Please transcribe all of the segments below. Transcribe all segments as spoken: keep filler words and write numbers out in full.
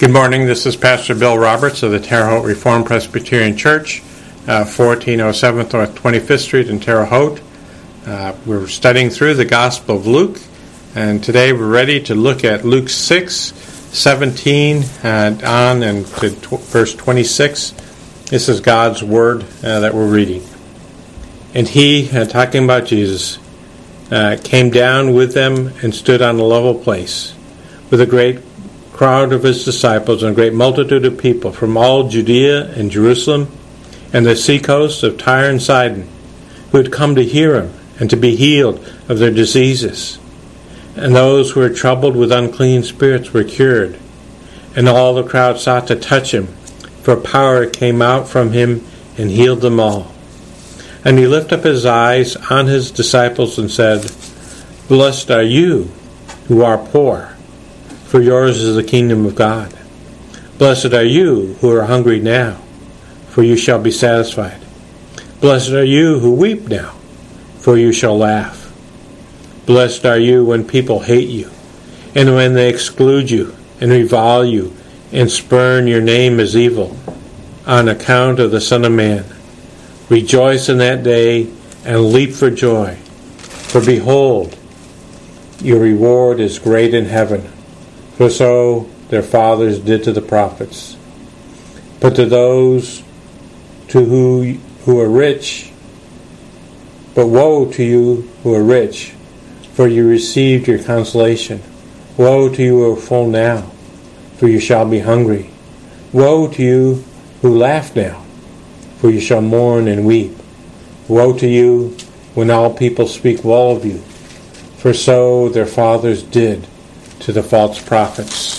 Good morning. This is Pastor Bill Roberts of the Terre Haute Reformed Presbyterian Church, uh, fourteen oh seven North twenty-fifth Street in Terre Haute. Uh, we're studying through the Gospel of Luke, and today we're ready to look at Luke six, seventeen uh, on and to tw- verse twenty-six. This is God's Word uh, that we're reading. And he, uh, talking about Jesus, uh, came down with them and stood on a level place with a great crowd of his disciples and a great multitude of people from all Judea and Jerusalem and the seacoast of Tyre and Sidon, who had come to hear him and to be healed of their diseases. And those who were troubled with unclean spirits were cured. And all the crowd sought to touch him, for power came out from him and healed them all. And he lifted up his eyes on his disciples and said, Blessed are you who are poor, for yours is the kingdom of God. Blessed are you who are hungry now, for you shall be satisfied. Blessed are you who weep now, for you shall laugh. Blessed are you when people hate you, and when they exclude you, and revile you, and spurn your name as evil, on account of the Son of Man. Rejoice in that day, and leap for joy. For behold, your reward is great in heaven. For so their fathers did to the prophets. But to those to who who are rich, but woe to you who are rich, for you received your consolation. Woe to you who are full now, for you shall be hungry. Woe to you who laugh now, for you shall mourn and weep. Woe to you when all people speak well of you, for so their fathers did to the false prophets.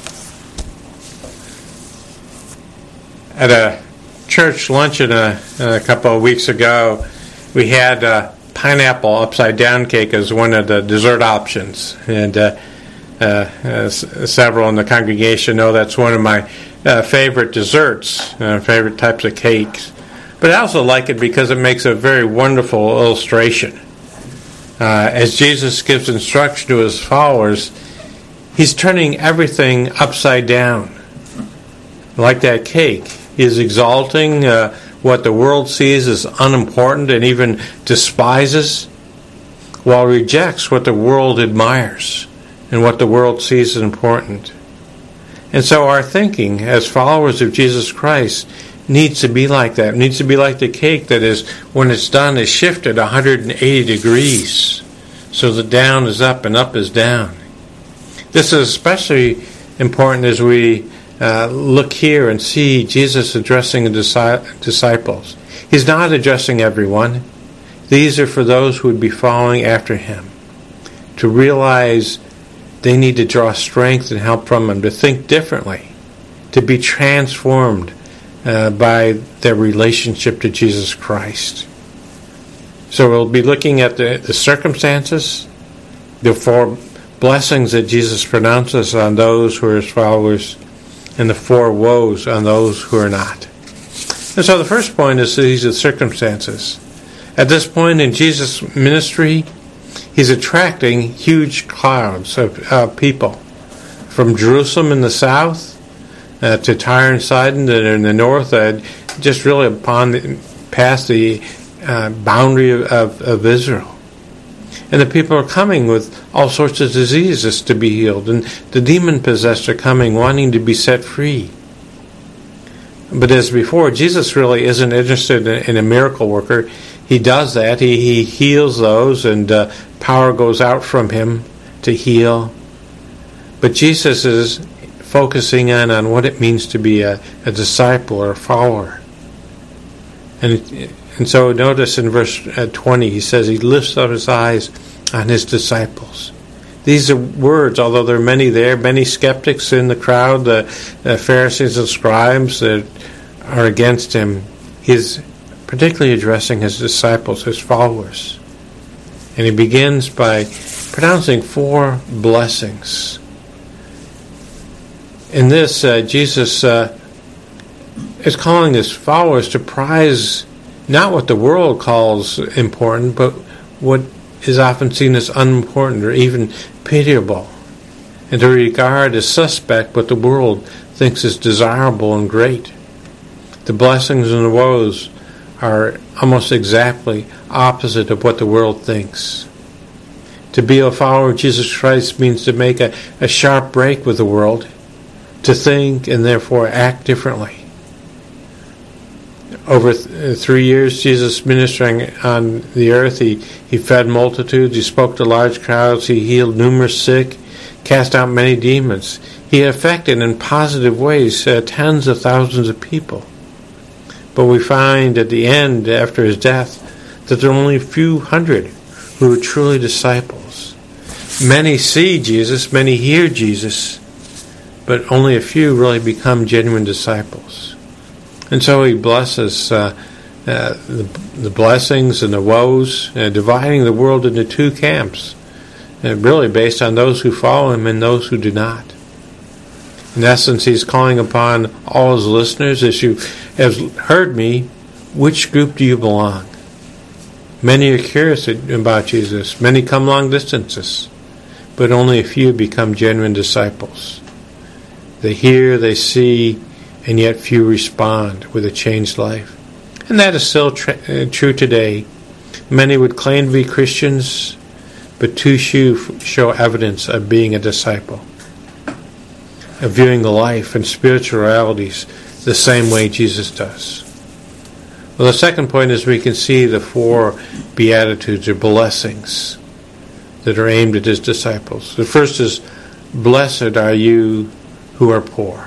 At a church luncheon a, a couple of weeks ago, we had uh, pineapple upside down cake as one of the dessert options, and uh, uh, as several in the congregation know that's one of my uh, favorite desserts, uh, favorite types of cakes. But I also like it because it makes a very wonderful illustration. Uh, as Jesus gives instruction to his followers, he's turning everything upside down. Like that cake, he's exalting uh, what the world sees as unimportant and even despises, while rejects what the world admires and what the world sees as important. And so our thinking as followers of Jesus Christ needs to be like that. It needs to be like the cake that is, when it's done, is shifted one hundred eighty degrees, so that down is up and up is down. This is especially important as we uh, look here and see Jesus addressing the disi- disciples. He's not addressing everyone. These are for those who would be following after him, to realize they need to draw strength and help from him, to think differently, to be transformed uh, by their relationship to Jesus Christ. So we'll be looking at the, the circumstances, the four blessings that Jesus pronounces on those who are his followers, and the four woes on those who are not. And so the first point is these are circumstances. At this point in Jesus' ministry, he's attracting huge crowds of uh, people from Jerusalem in the south uh, to Tyre and Sidon that are in the north, uh, just really upon the, past the uh, boundary of, of, of Israel. And the people are coming with all sorts of diseases to be healed. And the demon-possessed are coming wanting to be set free. But as before, Jesus really isn't interested in, in a miracle worker. He does that. He, he heals those, and uh, power goes out from him to heal. But Jesus is focusing in on what it means to be a, a disciple or a follower. And it, And so notice in verse twenty, he says he lifts up his eyes on his disciples. These are words, although there are many there, many skeptics in the crowd, the, the Pharisees and scribes that are against him. He's particularly addressing his disciples, his followers. And he begins by pronouncing four blessings. In this, uh, Jesus uh, is calling his followers to prize not what the world calls important, but what is often seen as unimportant or even pitiable. and to regard as suspect what the world thinks is desirable and great. The blessings and the woes are almost exactly opposite of what the world thinks. To be a follower of Jesus Christ means to make a, a sharp break with the world, to think and therefore act differently. Over th- three years, Jesus ministering on the earth, he, he fed multitudes, he spoke to large crowds, he healed numerous sick, cast out many demons. He affected in positive ways uh, tens of thousands of people. But we find at the end, after his death, that there are only a few hundred who are truly disciples. Many see Jesus, many hear Jesus, but only a few really become genuine disciples. And so he blesses uh, uh, the, the blessings and the woes, uh, dividing the world into two camps, uh, really based on those who follow him and those who do not. In essence, he's calling upon all his listeners, as you have heard me, which group do you belong? Many are curious about Jesus. Many come long distances, but only a few become genuine disciples. They hear, they see, and yet few respond with a changed life. And that is still tra- uh, true today. Many would claim to be Christians, but too few show evidence of being a disciple, of viewing the life and spiritual realities the same way Jesus does. Well, the second point is we can see the four beatitudes or blessings that are aimed at his disciples. The first is, blessed are you who are poor.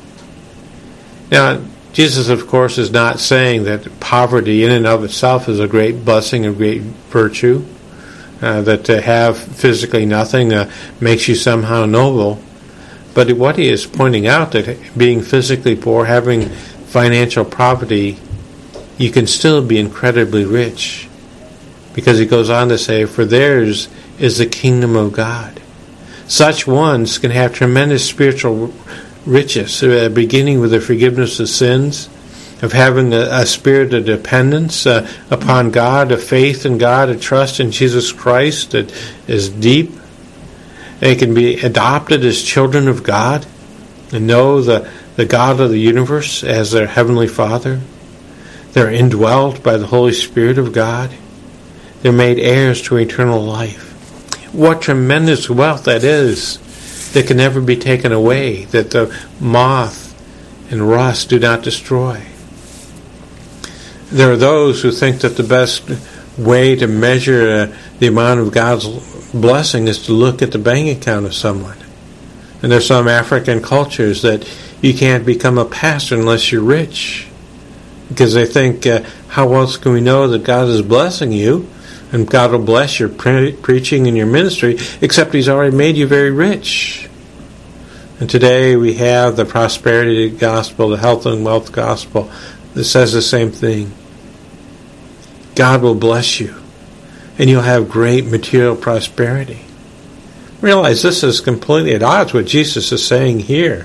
Now, Jesus, of course, is not saying that poverty in and of itself is a great blessing, a great virtue, uh, that to have physically nothing uh, makes you somehow noble. But what he is pointing out, that being physically poor, having financial poverty, you can still be incredibly rich. Because he goes on to say, for theirs is the kingdom of God. Such ones can have tremendous spiritual riches, uh, beginning with the forgiveness of sins, of having a, a spirit of dependence uh, upon God, a faith in God, a trust in Jesus Christ that is deep. They can be adopted as children of God and know the, the God of the universe as their heavenly Father. They're indwelt by the Holy Spirit of God. They're made heirs to eternal life. What tremendous wealth that is, that can never be taken away, that the moth and rust do not destroy. There are those who think that the best way to measure uh, the amount of God's blessing is to look at the bank account of someone. And there's some African cultures that you can't become a pastor unless you're rich, because they think, uh, how else can we know that God is blessing you and God will bless your pre- preaching and your ministry, except he's already made you very rich. And today we have the prosperity gospel, the health and wealth gospel, that says the same thing. God will bless you, and you'll have great material prosperity. Realize this is completely at odds with what Jesus is saying here.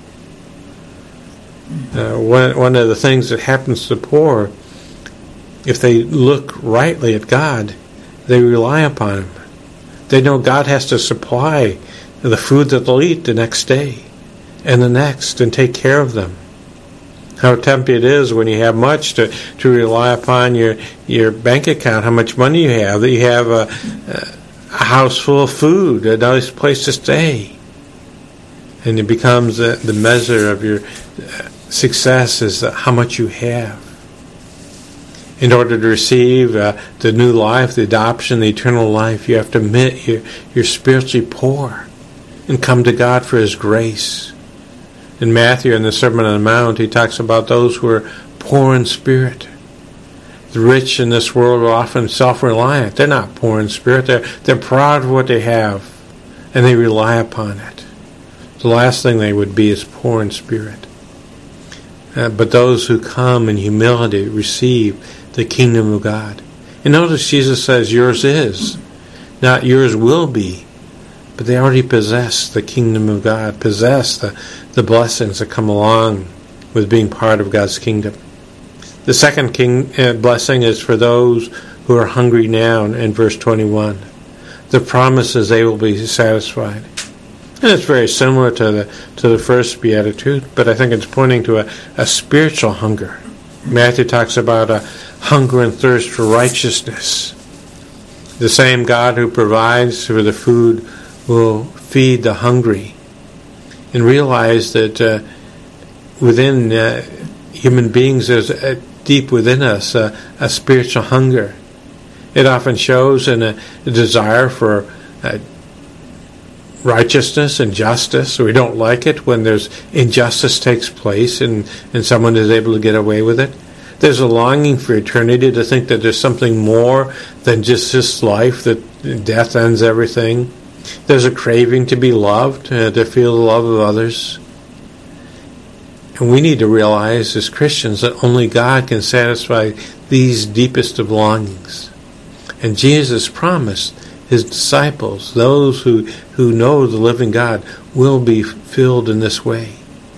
Uh, one, one of the things that happens to the poor, if they look rightly at God, they rely upon him. They know God has to supply the food that they'll eat the next day and the next and take care of them. How tempting it is when you have much to, to rely upon your, your bank account, how much money you have, that you have a, a house full of food, a nice place to stay. And it becomes the, the measure of your success is how much you have. In order to receive uh, the new life, the adoption, the eternal life, you have to admit you're, you're spiritually poor and come to God for his grace. In Matthew, in the Sermon on the Mount, he talks about those who are poor in spirit. The rich in this world are often self-reliant. They're not poor in spirit. They're, they're proud of what they have, and they rely upon it. The last thing they would be is poor in spirit. Uh, but those who come in humility receive the kingdom of God. And notice Jesus says yours is, not yours will be, but they already possess the kingdom of God, possess the, the blessings that come along with being part of God's kingdom. The second king, uh, blessing is for those who are hungry now in verse twenty-one. The promise is they will be satisfied. And it's very similar to the to the first beatitude, but I think it's pointing to a, a spiritual hunger. Matthew talks about a hunger and thirst for righteousness. The same God who provides for the food will feed the hungry. And realize that uh, within uh, human beings there's a, deep within us uh, a spiritual hunger. It often shows in a, a desire for uh, righteousness and justice. We don't like it when there's injustice takes place and, and someone is able to get away with it. There's a longing for eternity, to think that there's something more than just this life, that death ends everything. There's a craving to be loved, uh, to feel the love of others. And we need to realize as Christians that only God can satisfy these deepest of longings. And Jesus promised his disciples, those who, who know the living God, will be filled in this way.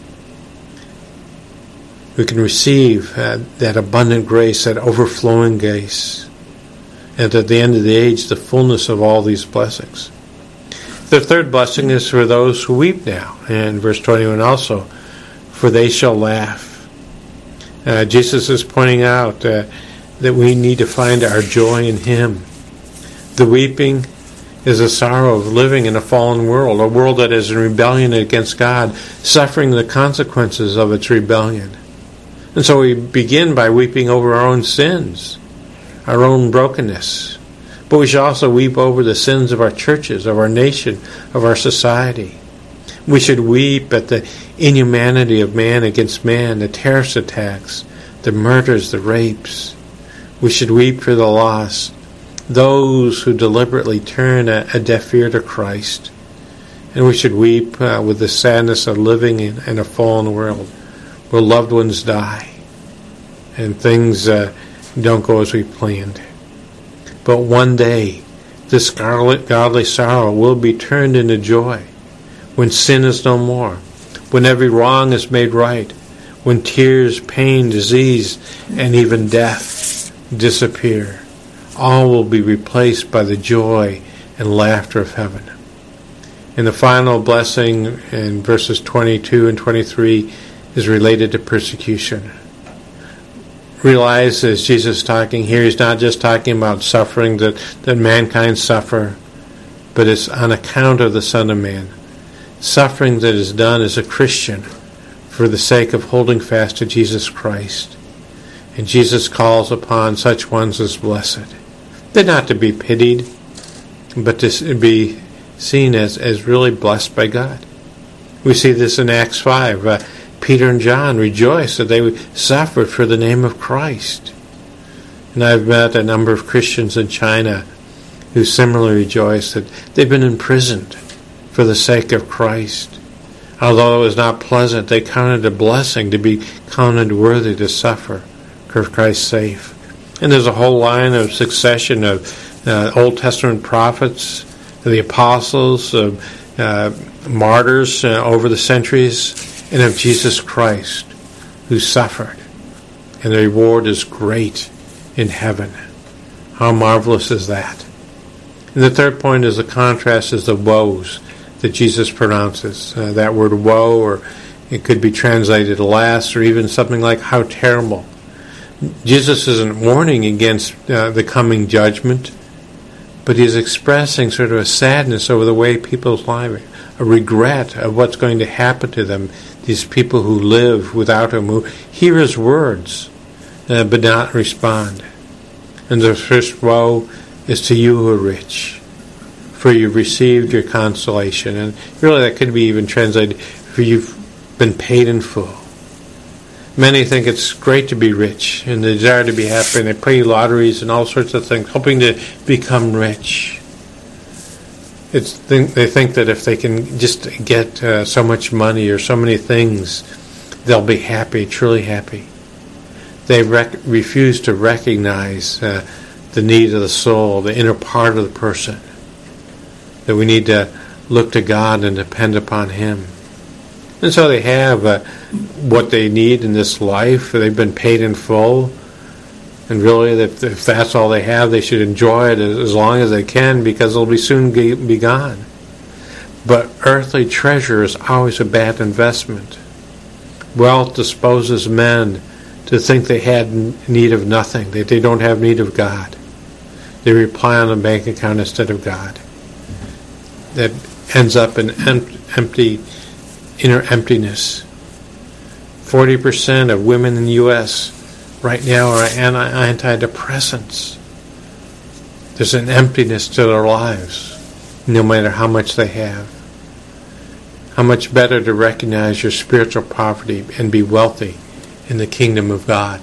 We can receive uh, that abundant grace, that overflowing grace, and at the end of the age, the fullness of all these blessings. The third blessing is for those who weep now, and verse twenty-one also, for they shall laugh. Uh, Jesus is pointing out uh, that we need to find our joy in him. The weeping is a sorrow of living in a fallen world, a world that is in rebellion against God, suffering the consequences of its rebellion. And so we begin by weeping over our own sins, our own brokenness. But we should also weep over the sins of our churches, of our nation, of our society. We should weep at the inhumanity of man against man, the terrorist attacks, the murders, the rapes. We should weep for the lost, those who deliberately turn a, a deaf ear to Christ. And we should weep uh, with the sadness of living in, in a fallen world where loved ones die and things uh, don't go as we planned. But one day, this scarlet godly sorrow will be turned into joy when sin is no more, when every wrong is made right, when tears, pain, disease, and even death disappear. All will be replaced by the joy and laughter of heaven. And the final blessing in verses twenty-two and twenty-three is related to persecution. Realize, as Jesus is talking here, he's not just talking about suffering that, that mankind suffer, but it's on account of the Son of Man. Suffering that is done as a Christian for the sake of holding fast to Jesus Christ. And Jesus calls upon such ones as blessed. They're not to be pitied, but to be seen as, as really blessed by God. We see this in Acts five. Uh, Peter and John rejoiced that they suffered for the name of Christ. And I've met a number of Christians in China who similarly rejoice that they've been imprisoned for the sake of Christ. Although it was not pleasant, they counted a blessing to be counted worthy to suffer for Christ's sake. And there's a whole line of succession of uh, Old Testament prophets, the apostles, uh, uh, martyrs uh, over the centuries, and of Jesus Christ, who suffered. And the reward is great in heaven. How marvelous is that? And the third point is the contrast is the woes that Jesus pronounces. Uh, that word woe, or it could be translated alas, or even something like how terrible. Jesus isn't warning against uh, the coming judgment, but he's expressing sort of a sadness over the way people's lives, a regret of what's going to happen to them, these people who live without him, who hear his words, uh, but not respond. And the first woe is to you who are rich, for you've received your consolation. And really that could be even translated, for you've been paid in full. Many think it's great to be rich and they desire to be happy, and they play lotteries and all sorts of things, hoping to become rich. It's think, they think that if they can just get uh, so much money or so many things, they'll be happy, truly happy. They rec- refuse to recognize uh, the need of the soul, the inner part of the person, that we need to look to God and depend upon him. And so they have uh, what they need in this life. They've been paid in full. And really, if, if that's all they have, they should enjoy it as, as long as they can, because it'll be soon be gone. But earthly treasure is always a bad investment. Wealth disposes men to think they had need of nothing, that they don't have need of God. They rely on a bank account instead of God. That ends up in empty, inner emptiness. forty percent of women in the U S right now are antidepressants. There's an emptiness to their lives, no matter how much they have. How much better to recognize your spiritual poverty and be wealthy in the kingdom of God.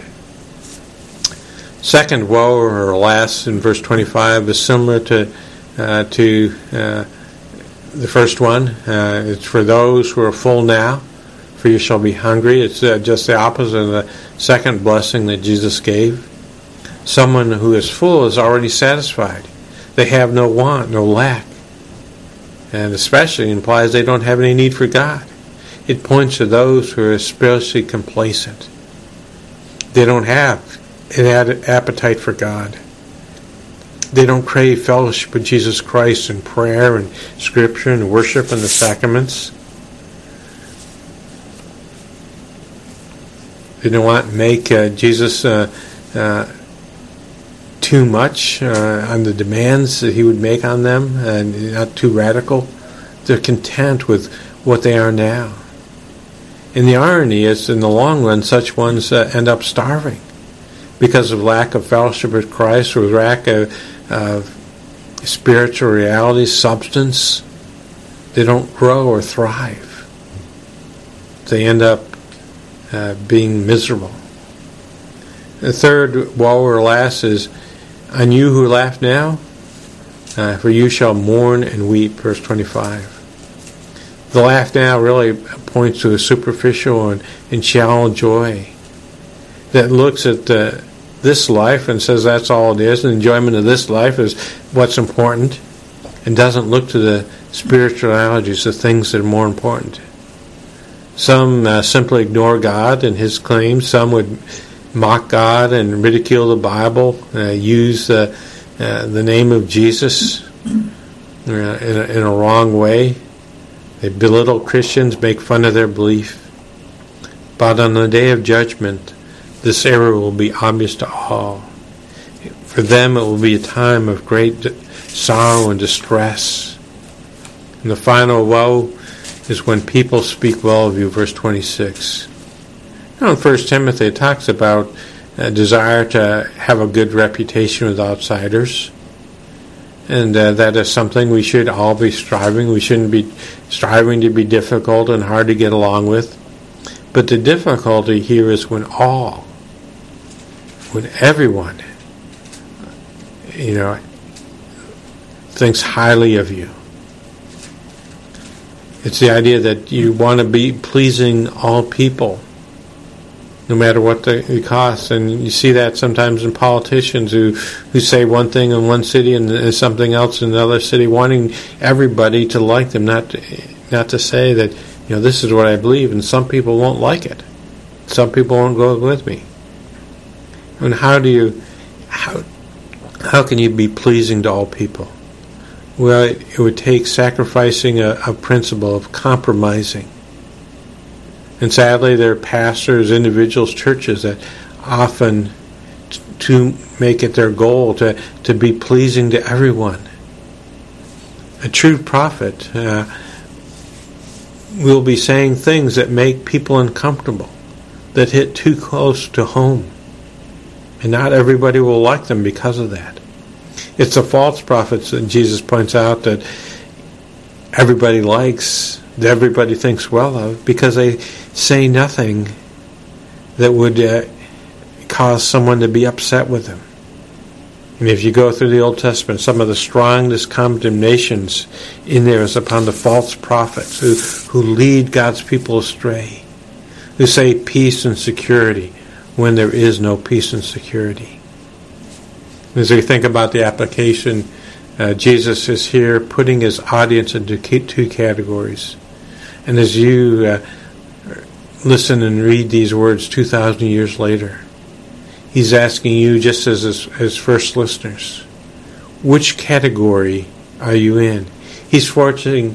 Second woe, or alas, in verse twenty-five, is similar to uh, to uh, the first one. Uh, it's for those who are full now, for you shall be hungry. It's uh, just the opposite of the second blessing that Jesus gave. Someone who is full is already satisfied. They have no want, no lack. And especially implies they don't have any need for God. It points to those who are spiritually complacent. They don't have an appetite for God. They don't crave fellowship with Jesus Christ in prayer and scripture and worship and the sacraments. They don't want to make uh, Jesus uh, uh, too much uh, on the demands that he would make on them, and not too radical. They're content with what they are now. And the irony is, in the long run, such ones uh, end up starving because of lack of fellowship with Christ, or lack of, of spiritual reality, substance. They don't grow or thrive. They end up uh, being miserable. The third woe or alas is, on you who laugh now, uh, for you shall mourn and weep, verse twenty-five. The laugh now really points to a superficial and, and shallow joy that looks at uh, this life and says that's all it is, and enjoyment of this life is what's important, and doesn't look to the spiritualities, the things that are more important. Some uh, simply ignore God and his claims. Some would mock God and ridicule the Bible, uh, use uh, uh, the name of Jesus uh, in, a, in a wrong way. They belittle Christians, make fun of their belief. But on the day of judgment, this error will be obvious to all. For them it will be a time of great sorrow and distress. And the final woe is when people speak well of you, verse twenty-six. Now in First Timothy it talks about a desire to have a good reputation with outsiders. And uh, that is something we should all be striving. We shouldn't be striving to be difficult and hard to get along with. But the difficulty here is when all, when everyone, you know, thinks highly of you. It's the idea that you want to be pleasing all people, no matter what the, the cost. And you see that sometimes in politicians who, who say one thing in one city and something else in another city, wanting everybody to like them, not to, not to say that, you know, this is what I believe, and some people won't like it. Some people won't go with me. And how do you, how, how can you be pleasing to all people? Well, it, it would take sacrificing a, a principle of compromising. And sadly, there are pastors, individuals, churches that often t- to make it their goal to, to be pleasing to everyone. A true prophet uh, will be saying things that make people uncomfortable, that hit too close to home. And not everybody will like them because of that. It's the false prophets that Jesus points out that everybody likes, that everybody thinks well of, because they say nothing that would uh, cause someone to be upset with them. And if you go through the Old Testament, some of the strongest condemnations in there is upon the false prophets who, who lead God's people astray, who say peace and security when there is no peace and security. As we think about the application, uh, Jesus is here putting his audience into two categories. And as you uh, listen and read these words two thousand years later, he's asking you, just as his, his first listeners, which category are you in? He's forcing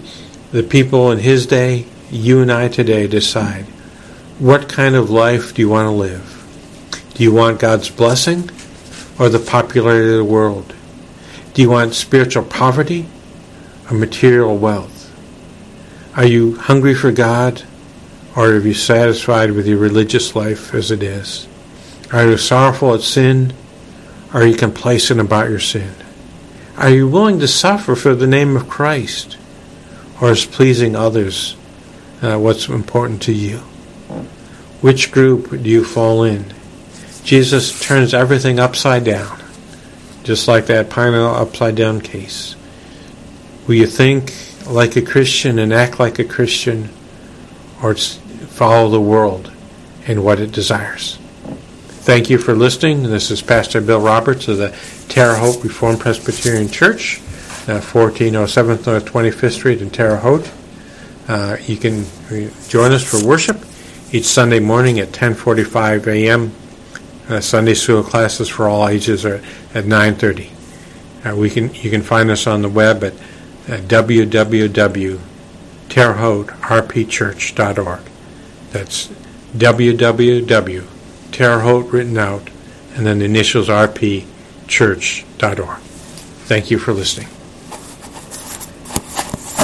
the people in his day, you and I today, decide, what kind of life do you want to live? Do you want God's blessing or the popularity of the world? Do you want spiritual poverty or material wealth? Are you hungry for God, or are you satisfied with your religious life as it is? Are you sorrowful at sin, or are you complacent about your sin? Are you willing to suffer for the name of Christ, or is pleasing others uh, what's important to you? Which group do you fall in? Jesus turns everything upside down, just like that pineapple upside down case. Will you think like a Christian and act like a Christian, or follow the world and what it desires? Thank you for listening. This is Pastor Bill Roberts of the Terre Haute Reformed Presbyterian Church, uh, fourteen oh seven North twenty-fifth Street in Terre Haute. Uh, you can join us for worship each Sunday morning at ten forty-five a.m. Uh, Sunday school classes for all ages are at nine thirty. Uh, we can you can find us on the web at uh, w w w dot terre haute r p church dot org. That's w w w dot Terre Haute written out, and then the initials R P church dot org. Thank you for listening.